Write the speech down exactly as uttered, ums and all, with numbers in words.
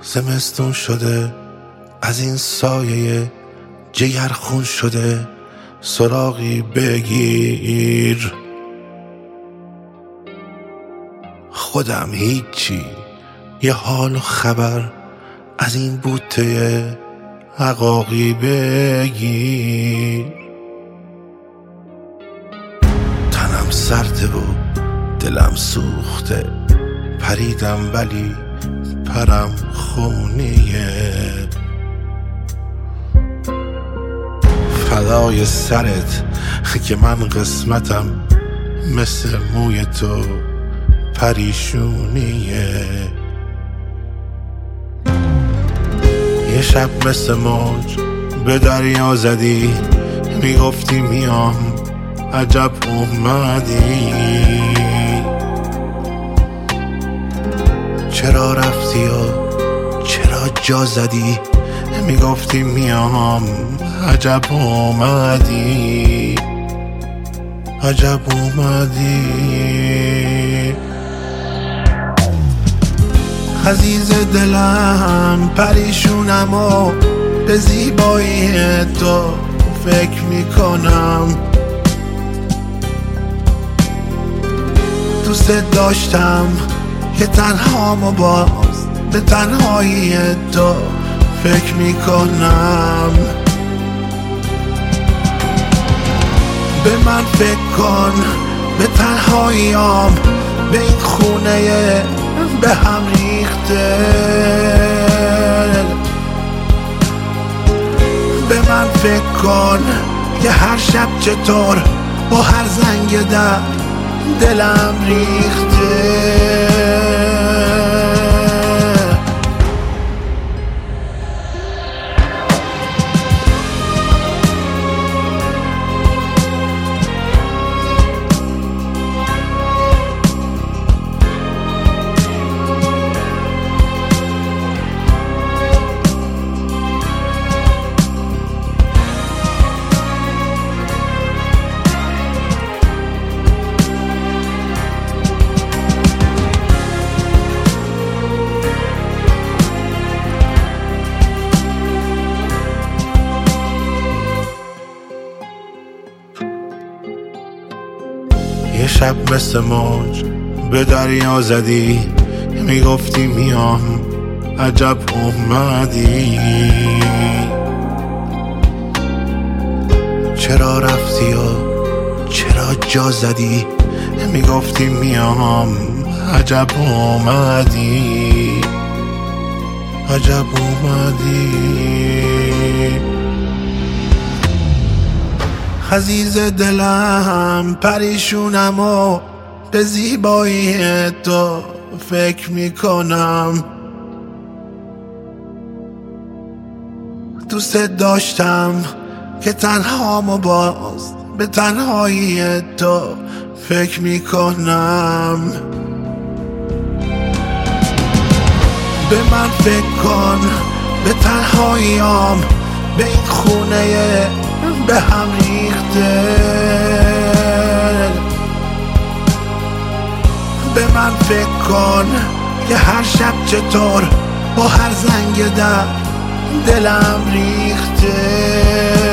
زمستون شده از این سایه جگر خون شده، سراغی بگیر. خودم هیچی، یه حال و خبر از این بوته عقاقی بگیر. تنم سرده و دلم سوخته، پریدم ولی پرم خونیه. فدای سرت که من قسمتم مثل موی تو پریشونیه. یه شب مثل موج به دریا زدی، میگفتی میام عجب اومدی. چرا رفتی و چرا جا زدی، میگفتی میام عجب اومدی. عجب اومدی. عزیز دلم پریشونم و به زیبایی تو فکر میکنم. دوست داشتم که تنهام و باز به تنهایی تو فکر میکنم. به من فکر کن، به تنهاییام، به این خونه به هم ریخته. به من فکر کن که هر شب چطور با هر زنگ در دلم ریخته. یه شب مثل موج به دریا زدی، میگفتی میام عجب اومدی. چرا رفتی و چرا جا زدی، میگفتی میام عجب اومدی. عجب اومدی. عزیز دلم پریشونم و به زیبایی تو فکر میکنم. دوست داشتم که تنهام و باز به تنهایی تو فکر میکنم. به من فکر کن، به تنهاییام، به این خونه به هم ریخته. به من فکر کن که هر شب چطور با هر زنگ در دلم ریخته.